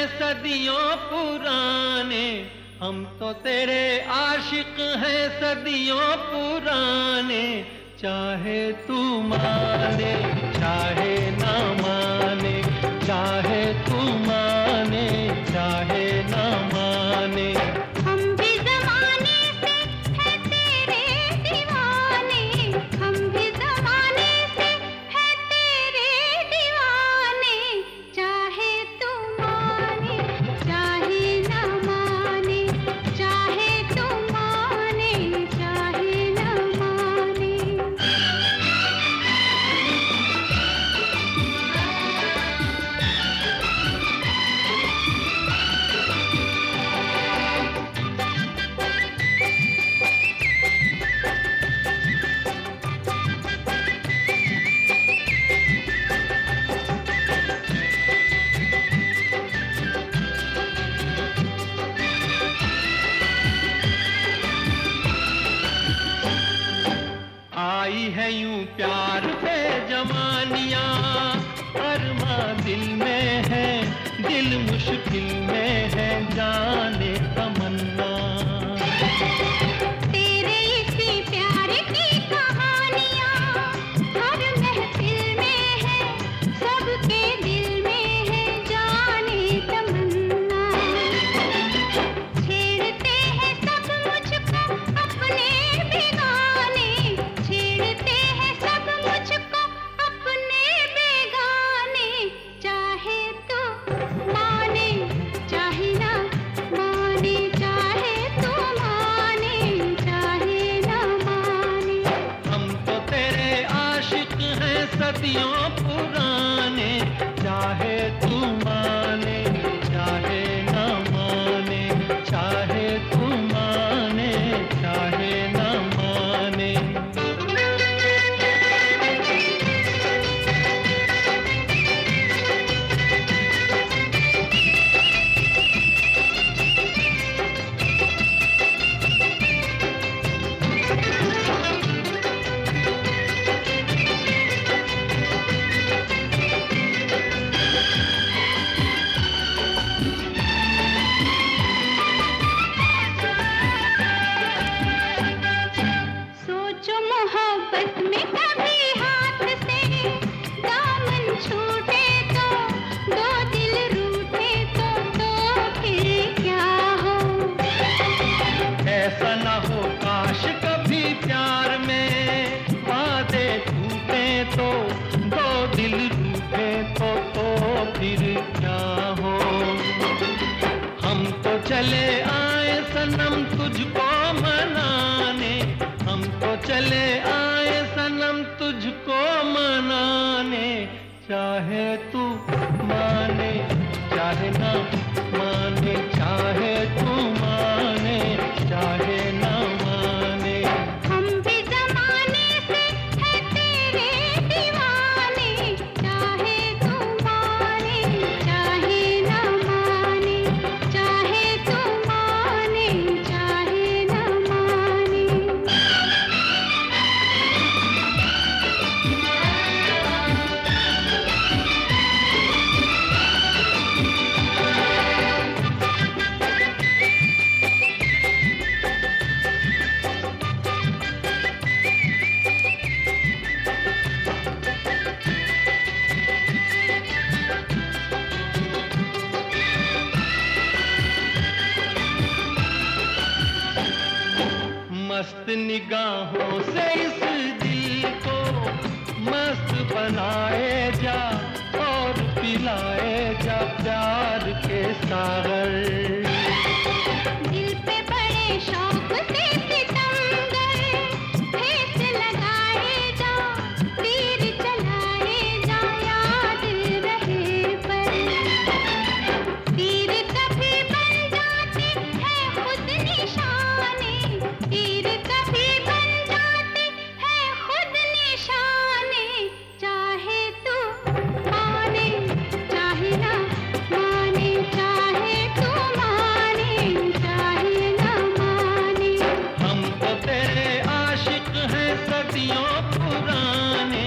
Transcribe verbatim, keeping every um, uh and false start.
सदियों पुराने, हम तो तेरे आशिक हैं सदियों पुराने। चाहे तू माने चाहे ना माने, चाहे तू माने चाहे ना माने, हम भी ज़माने से हैं तेरे दीवाने, हम भी ज़माने से हैं तेरे दीवाने। चाहे तू माने चाहे ना माने, चाहे तू माने चाहे ना माने। आई है यूं प्यार पे जवानियां, अरमा दिल में है, दिल मुश्किल में है, जाने तमन्ना। तेरे इसी प्यार की कहानियाँ हर महफिल में है, सबके दिल में है, जाने तमन्ना। छेड़ते हैं सब मुझको अपने बेगाने, छेड़ते हैं सब मुझको अपने बेगाने। चाहे तो माने चाहे ना माने, चाहे तो माने चाहे ना माने। हम तो तेरे आशिक हैं सदियों पुराने। चाहे तू माने चाहे ना माने, चाहे तू माने चाहे ना माने। सोचो मोहब्बत में कभी हाथ से दामन छूटे तो, दो दिल रूठे तो, तो फिर क्या हो। ऐसा ना हो काश कभी प्यार में वादे टूटे तो, दो दिल रूठे तो, तो फिर क्या हो। हम तो चले आए सनम तुझको मनाने, हम तो चले आए सनम तुझको मनाने। चाहे तू माने चाहे ना माने, चाहे तू माने चाहे ना माने। हम भी ज़माने से हैं तेरे दीवाने, चाहे तू माने चाहे ना माने, चाहे तू माने चाहे ना माने। मस्त निगाहों से इस दिल को मस्त बनाए जा, और पिलाए जा प्यार के सागर। दिल पे बड़े शौक से सितमगर ठेस लगाए जा, तीर चलाए जा, याद रहे पर। तीर कभी बन जाते हैं खुद निशाने, तीर कभी बन जाते हैं खुद निशाने। चाहे तू माने चाहे ना माने, चाहे तू माने चाहे ना माने। हम तो तेरे आशिक हैं सदियों पुराने।